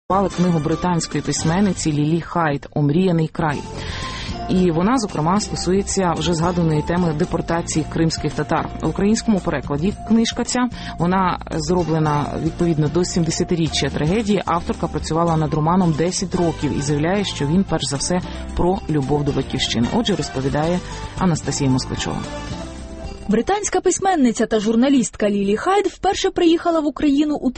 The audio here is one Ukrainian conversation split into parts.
Книгу британської письменниці Лілі Хайд «Омріяний край». І вона, зокрема, стосується вже згаданої теми депортації кримських татар. В українському перекладі книжка ця, вона зроблена відповідно до 70-річчя трагедії. Авторка працювала над романом 10 років і заявляє, що він, перш за все, про любов до батьківщини. Отже, розповідає Анастасія Москвичова. Британська письменниця та журналістка Лілі Хайд вперше приїхала в Україну у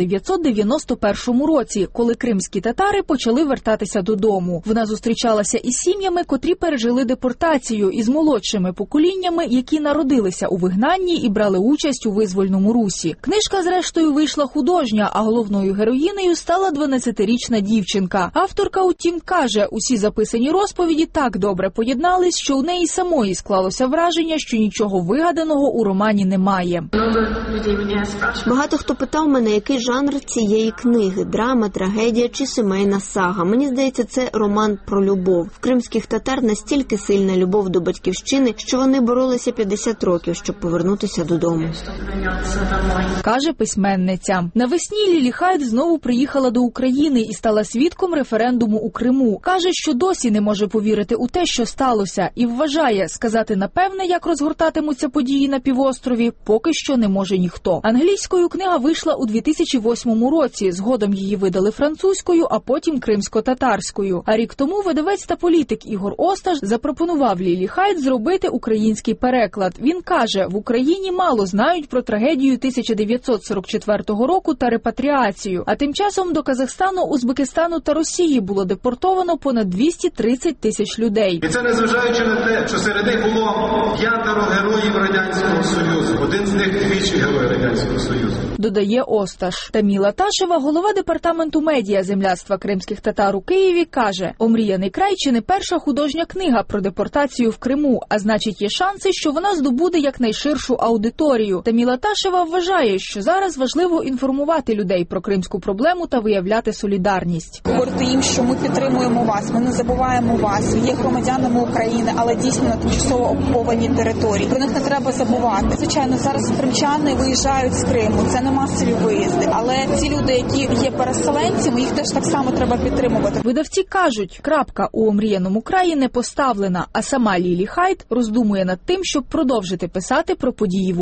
1991 році, коли кримські татари почали вертатися додому. Вона зустрічалася із сім'ями, котрі пережили депортацію, із молодшими поколіннями, які народилися у вигнанні і брали участь у визвольному русі. Книжка, зрештою, вийшла художня, а головною героїнею стала 12-річна дівчинка. Авторка, утім, каже, усі записані розповіді так добре поєднались, що у неї самої склалося враження, що нічого вигаданого у романі немає. Багато хто питав мене, який жанр цієї книги – драма, трагедія чи сімейна сага. Мені здається, це роман про любов. В кримських татар настільки сильна любов до батьківщини, що вони боролися 50 років, щоб повернутися додому. Каже письменниця. Навесні Лілі Хайд знову приїхала до України і стала свідком референдуму у Криму. Каже, що досі не може повірити у те, що сталося, і вважає, сказати напевне, як розгортатимуться події на півострові, поки що не може ніхто. Англійською книга вийшла у 2008 році, згодом її видали французькою, а потім кримсько-татарською. А рік тому видавець та політик Ігор Осташ запропонував Лілі Хайд зробити український переклад. Він каже, в Україні мало знають про трагедію 1944 року та репатріацію, а тим часом до Казахстану, Узбекистану та Росії було депортовано понад 230 тисяч людей. І це незважаючи на те, що серед них було 5 героїв Радянського Союзу. Один з них двічі герой Радянського Союзу. Додає Осташ. Таміла Ташева, голова департаменту медіа земляцтва кримських татар у Києві, каже, «Омріяний край» чи не перша художня книга про депортацію в Криму, а значить є шанси, що вона здобуде якнайширшу аудиторію. Таміла Ташева вважає, що зараз важливо інформувати людей про кримську проблему та виявляти солідарність. Говорити їм, що ми підтримуємо вас, ми не забуваємо вас, ви є громадянами України, але дійсно на тимчасово окупованій території. Про них не треба забувати. Звичайно, зараз кримчани виїжджають з Криму, це не масові виїзди, але ці люди, які є переселенцями, їх теж так само треба підтримувати. Видавці кажуть, крапка у «Омріяному краї» не поставлена, а сама Лілі Хайд роздумує над тим, щоб продовжити писати про події в